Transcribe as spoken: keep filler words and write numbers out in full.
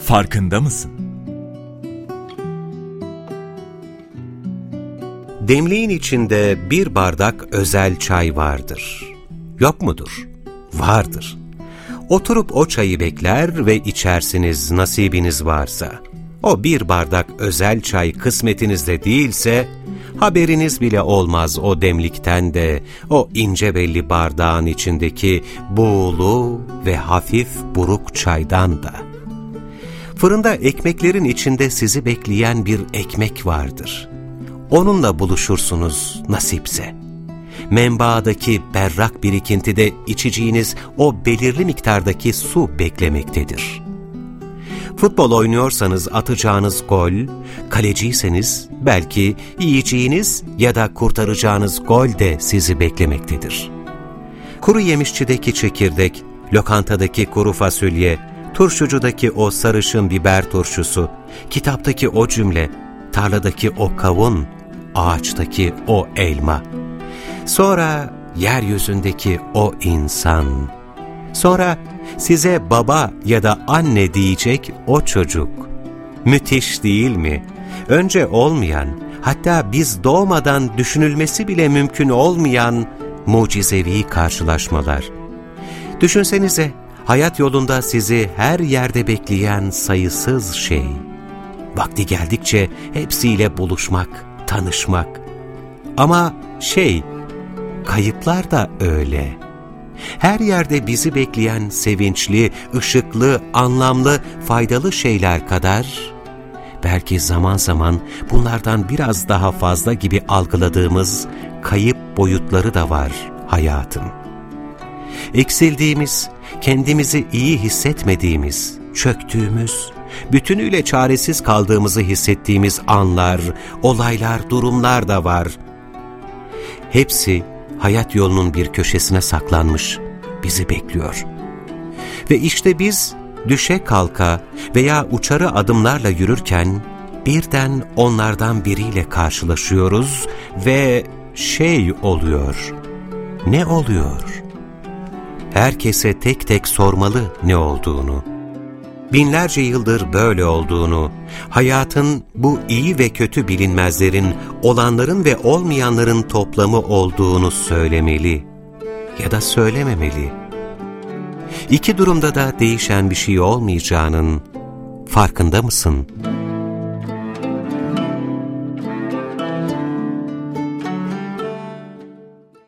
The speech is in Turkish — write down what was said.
farkında mısın? Demliğin içinde bir bardak özel çay vardır. Yok mudur? Vardır. Oturup o çayı bekler ve içersiniz nasibiniz varsa. O bir bardak özel çay kısmetinizde değilse, haberiniz bile olmaz o demlikten de, o ince belli bardağın içindeki buğulu ve hafif buruk çaydan da. Fırında ekmeklerin içinde sizi bekleyen bir ekmek vardır. Onunla buluşursunuz nasipse. Menbaadaki berrak birikintide içeceğiniz o belirli miktardaki su beklemektedir. Futbol oynuyorsanız atacağınız gol, kaleciyseniz belki yiyeceğiniz ya da kurtaracağınız gol de sizi beklemektedir. Kuru yemişçideki çekirdek, lokantadaki kuru fasulye, turşucudaki o sarışın biber turşusu, kitaptaki o cümle, tarladaki o kavun, ağaçtaki o elma. Sonra yeryüzündeki o insan. Sonra size baba ya da anne diyecek o çocuk. Müthiş değil mi? Önce olmayan, hatta biz doğmadan düşünülmesi bile mümkün olmayan mucizevi karşılaşmalar. Düşünsenize, hayat yolunda sizi her yerde bekleyen sayısız şey. Vakti geldikçe hepsiyle buluşmak, tanışmak. Ama şey, kayıplar da öyle. Her yerde bizi bekleyen sevinçli, ışıklı, anlamlı, faydalı şeyler kadar, belki zaman zaman bunlardan biraz daha fazla gibi algıladığımız kayıp boyutları da var hayatın. Eksildiğimiz, kendimizi iyi hissetmediğimiz, çöktüğümüz, bütünüyle çaresiz kaldığımızı hissettiğimiz anlar, olaylar, durumlar da var. Hepsi hayat yolunun bir köşesine saklanmış, bizi bekliyor. Ve işte biz düşe kalka veya uçarı adımlarla yürürken birden onlardan biriyle karşılaşıyoruz ve şey oluyor. Ne oluyor? Herkese tek tek sormalı ne olduğunu. Binlerce yıldır böyle olduğunu, hayatın bu iyi ve kötü bilinmezlerin, olanların ve olmayanların toplamı olduğunu söylemeli ya da söylememeli. İki durumda da değişen bir şey olmayacağının farkında mısın?